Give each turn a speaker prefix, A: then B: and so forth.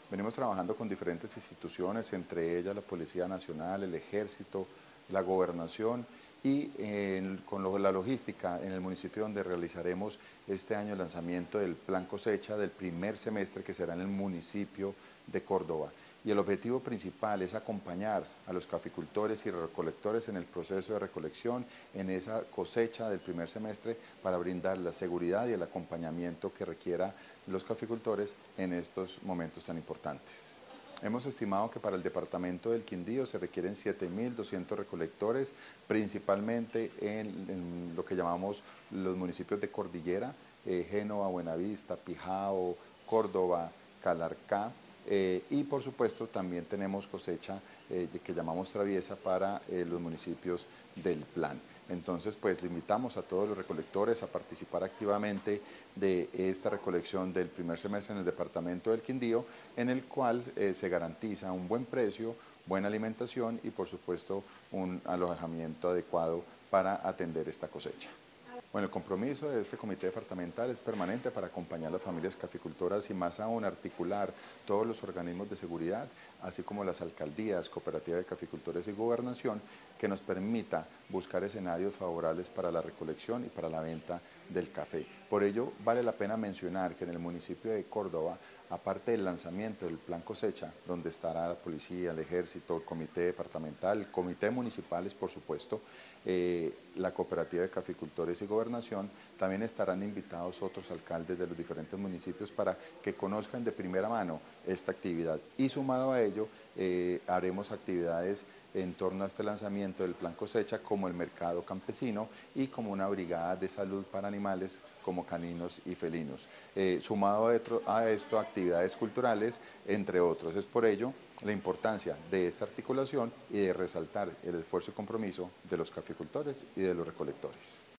A: Venimos trabajando con diferentes instituciones, entre ellas la Policía Nacional, el Ejército, la Gobernación y la logística en el municipio donde realizaremos este año el lanzamiento del plan cosecha del primer semestre que será en el municipio de Córdoba. Y el objetivo principal es acompañar a los caficultores y recolectores en el proceso de recolección, en esa cosecha del primer semestre, para brindar la seguridad y el acompañamiento que requiera los caficultores en estos momentos tan importantes. Hemos estimado que para el departamento del Quindío se requieren 7.200 recolectores, principalmente en lo que llamamos los municipios de Cordillera, Génova, Buenavista, Pijao, Córdoba, Calarcá, y por supuesto también tenemos cosecha que llamamos traviesa para los municipios del plan. Entonces, pues limitamos a todos los recolectores a participar activamente de esta recolección del primer semestre en el departamento del Quindío, en el cual se garantiza un buen precio, buena alimentación y por supuesto un alojamiento adecuado para atender esta cosecha. Bueno, el compromiso de este comité departamental es permanente para acompañar a las familias caficultoras y más aún articular todos los organismos de seguridad, así como las alcaldías, cooperativas de caficultores y gobernación, que nos permita buscar escenarios favorables para la recolección y para la venta del café. Por ello, vale la pena mencionar que en el municipio de Córdoba, aparte del lanzamiento del plan cosecha, donde estará la policía, el ejército, el comité departamental, el comité municipales, por supuesto, la cooperativa de caficultores y gobernación, también estarán invitados otros alcaldes de los diferentes municipios para que conozcan de primera mano esta actividad. Y sumado a ello, haremos actividades en torno a este lanzamiento del plan cosecha, como el mercado campesino y como una brigada de salud para animales como caninos y felinos. Sumado a esto, actividades culturales, entre otros. Es por ello la importancia de esta articulación y de resaltar el esfuerzo y compromiso de los caficultores y de los recolectores.